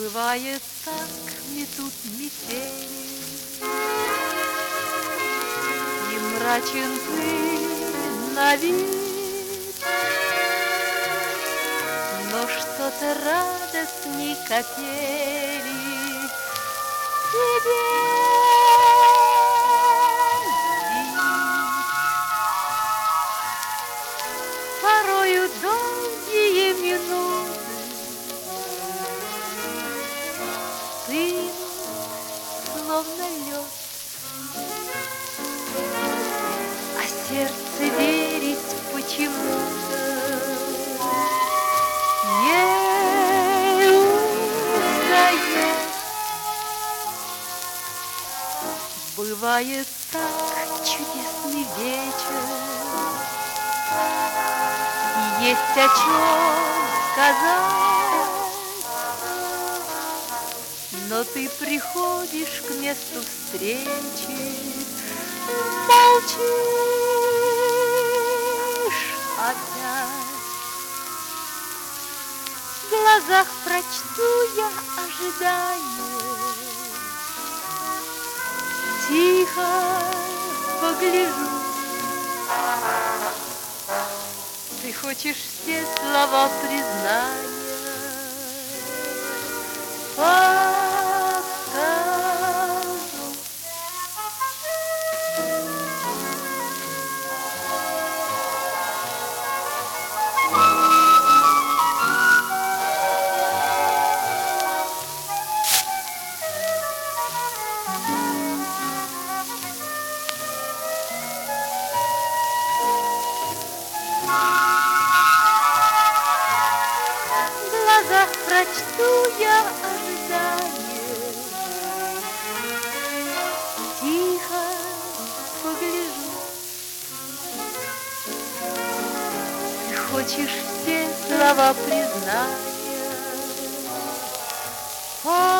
Бывает так, метут метели, и мрачен ты на вид, но что-то радостней капели тебе вид. Порою долгие минуты ты словно лед, а сердце верить почему-то не устает. Бывает так чудесный вечер, и есть о чем сказать, но ты приходишь к месту встречи, молчишь опять. В глазах прочту я ожидание, тихо погляжу. Ты хочешь все слова признания подскажу. В глазах прочту я ожидание, тихо погляжу. Ты хочешь все слова признания